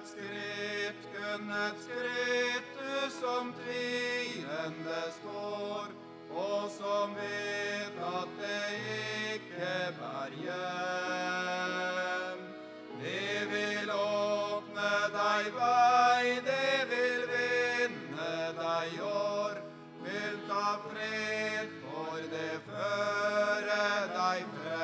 kunnets skritt, du som tvilende står, og som vet at det ikke bær hjem. Det vil åpne deg vei, det vil vinne deg år, fylt av fred, for det fører deg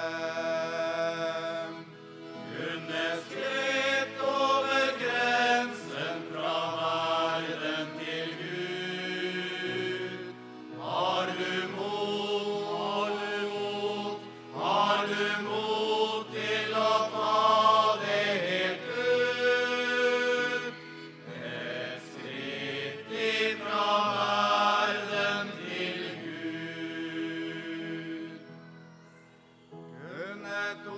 frem. Kunnets skritt over grensen fra verden til Gud. Har du mot til å ta det helt ut? Et skritt ifra verden til Gud. Kun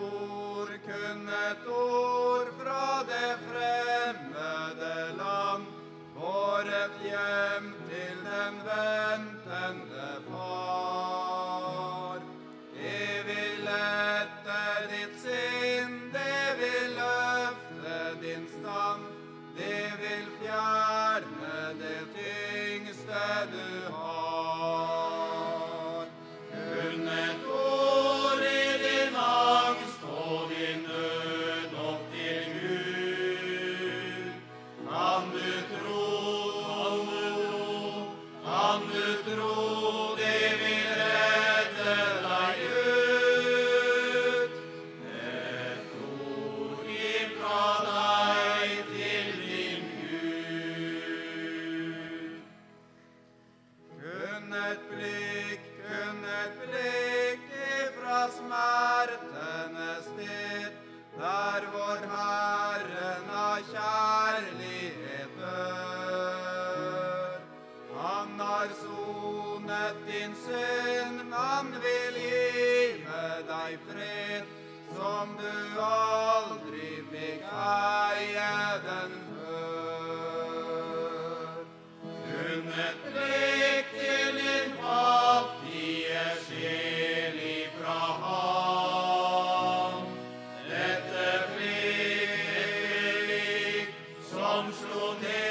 et ord fra det fremmede land, båret hjem til den ventende far. Det vil lette ditt sinn, det vil løfte din stand, det vil fjerne det tyngste du har. Kun et ord i din angst og din nød opp til Gud. Kan du tro det vil redde deg ut? Et ord ifra deg til din Gud. Kun et blikk ifra smertenes sted, der vår Herren av kjærlighet dør. Han har sonet din synd, han vil gi med deg fred, som du aldri fikk eie den før. Kun et blikk til din fattige sjel ifra ham, dette blikk som slo ned